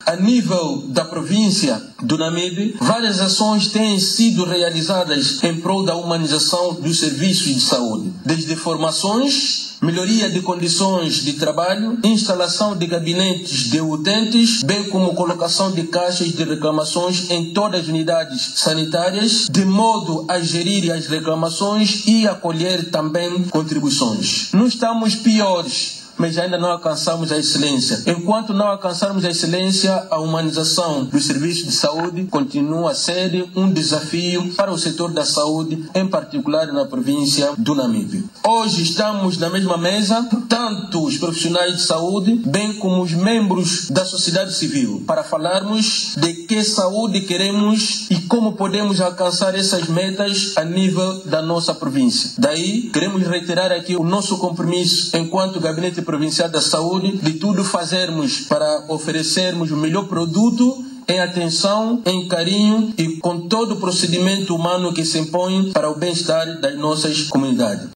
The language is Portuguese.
A nível da província do Namibe, várias ações têm sido realizadas em prol da humanização dos serviços de saúde, desde formações, melhoria de condições de trabalho, instalação de gabinetes de utentes, bem como colocação de caixas de reclamações em todas as unidades sanitárias, de modo a gerir as reclamações e acolher também contribuições. Não estamos piores, mas ainda não alcançamos a excelência. Enquanto não alcançarmos a excelência, a humanização dos serviços de saúde continua a ser um desafio para o setor da saúde, em particular na província do Namibe. Hoje estamos na mesma mesa, tanto os profissionais de saúde, bem como os membros da sociedade civil, para falarmos de que saúde queremos e como podemos alcançar essas metas a nível da nossa província. Daí, queremos reiterar aqui o nosso compromisso enquanto Gabinete Provincial da Saúde, de tudo fazermos para oferecermos o melhor produto em atenção, em carinho e com todo o procedimento humano que se impõe para o bem-estar das nossas comunidades.